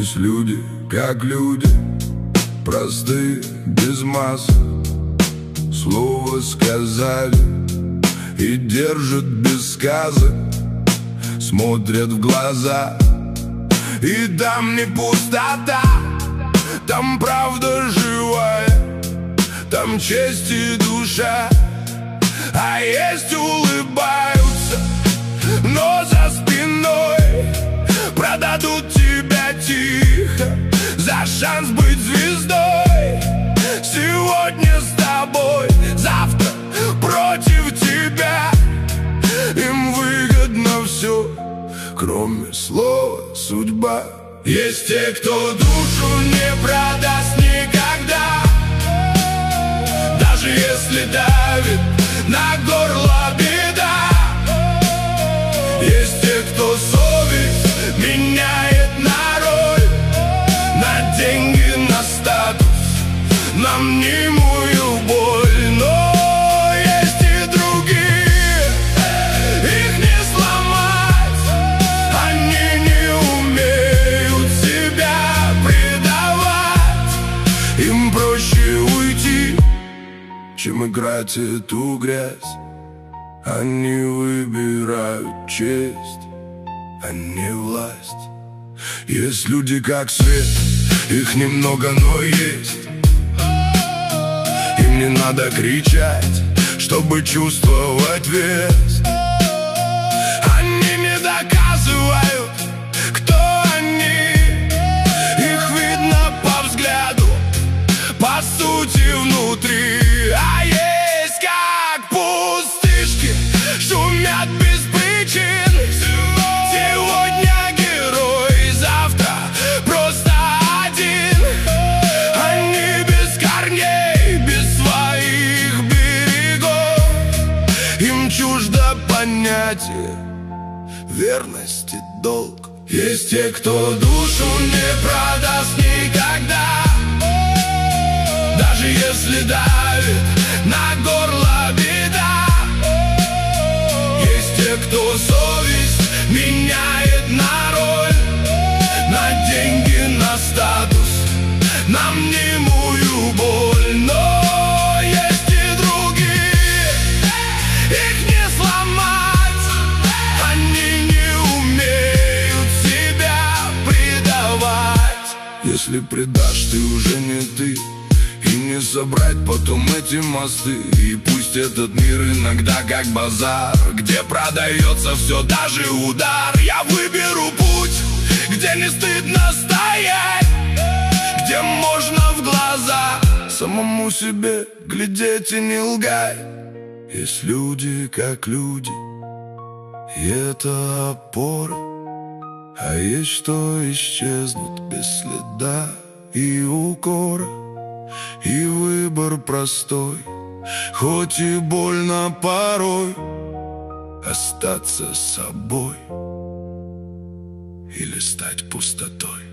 Есть люди, как люди, простые, без масок. Слово сказали и держат без сказок. Смотрят в глаза, и там не пустота, там правда живая, там честь и душа. А есть улыбаются, но за спиной продадут тебя тихо за шанс быть звездой. Сегодня с тобой, завтра против тебя. Им выгодно все, кроме слова судьба. Есть те, кто душу не продаст никогда, даже если давит на горло беда. Есть те, кто совесть меняет на роль, на деньги, на статус, на мнимую боль. Но есть и другие, их не сломать. Они не умеют себя предавать. Им проще уйти, чем играть эту грязь. Они выбирают честь, а не власть. Есть люди, как свет, их немного, но есть. Им не надо кричать, чтобы чувствовать вес. Они не доказывают, кто они. Их видно по взгляду, по сути внутри. А есть как пустышки, шумят без причин. Сегодня герой, завтра просто один. Они без корней, без своих берегов. Им чуждо понятие верности, долг. Есть те, кто душу не продаст никогда, даже если давит на горло беда. Есть те, кто совесть меняет на роль, на деньги, на статус, на мнимую боль. Но есть и другие, их не сломать. Они не умеют себя предавать. Если предашь, ты уже не ты, и не собрать потом эти мосты. И пусть этот мир иногда как базар, где продается все, даже удар. Я выберу путь, где не стыдно стоять, где можно в глаза самому себе глядеть и не лгать. Есть люди, как люди, и это опора. А есть что исчезнут без следа и укора. И выбор простой, хоть и больно порой, остаться собой или стать пустотой.